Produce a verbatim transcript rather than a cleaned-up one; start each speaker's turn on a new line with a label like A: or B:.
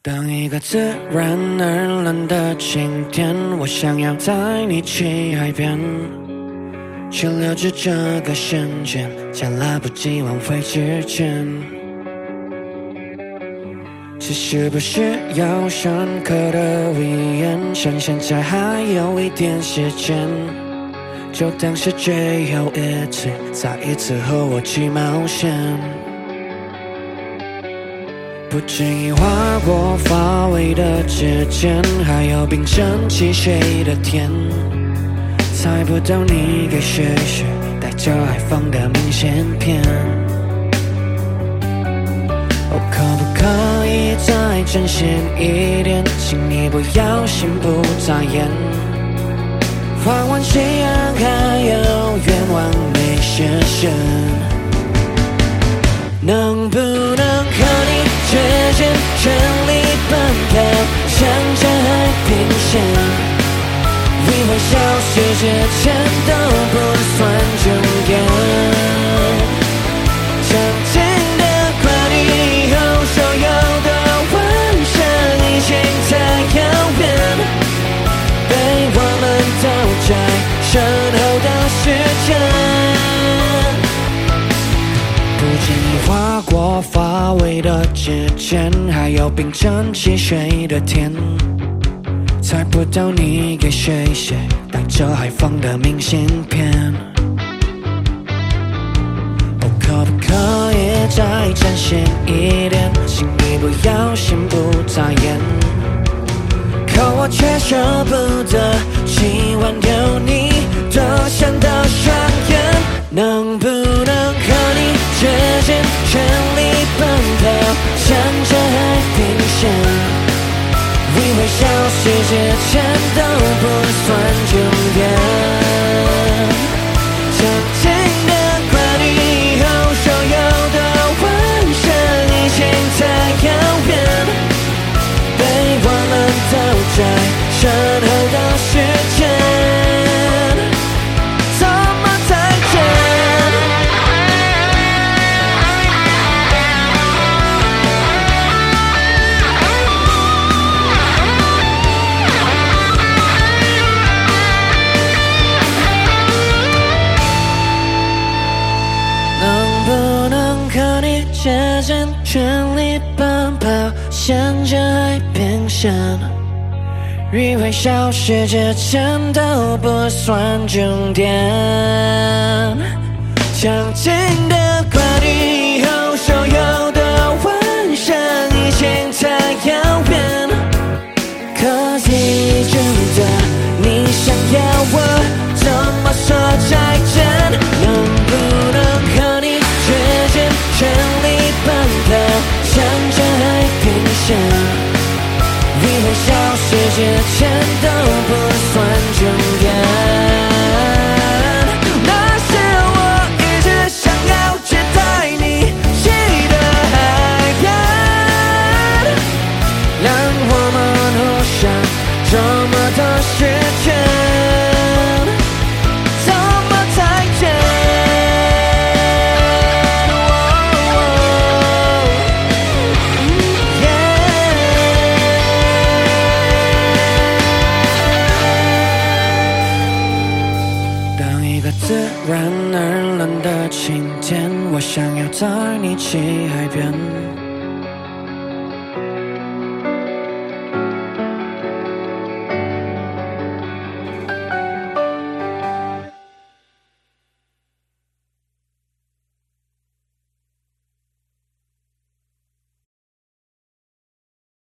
A: 当一个自然而然的晴天，我想要带你去海边，去留住这个瞬间，在来不及挽回之前。只是不是要深刻的语言，趁现在还有一点时间，就当是最后一次，再一次和我去冒险。不经意划过发尾的指尖，还有冰镇汽水的甜，猜不到你给谁谁带着海放的明信片。我可不可以再真心一点，请你不要心不在焉，换完夕阳还有愿望没实现。能不能和你之间全力奔跑，向着海平线，一微笑世界全都不算终点。曾经的快递后，所有的晚上已经太遥远，被我们倒在身后的时间。不经意划过发尾的指尖，还有冰镇汽水的甜，猜不到你给谁写带着海放的明信片。我可不可以再真心一点，请你不要心不在焉，可我却舍不得去挽留你多想的双眼。能不能和你之间全力奔跑，向着海平线，一微笑世界全都不算终点。曾经的快递后，所有的晚上已经太遥远，被我们倒在身后的时间，怎么再见？能不能和你之间全力奔跑，向着海平线，一微笑世界全都不算终点。曾经的快递后，所有的晚上已经太遥远，可是真的你想要我怎么说再见？能不能和你之间全力奔跑，向着海平线，一微笑世界全都不算终点。那是我一直想要去带你去的海边，让我们互相这么多时间，怎么再见？自然而然的晴天，我想要带你去海边，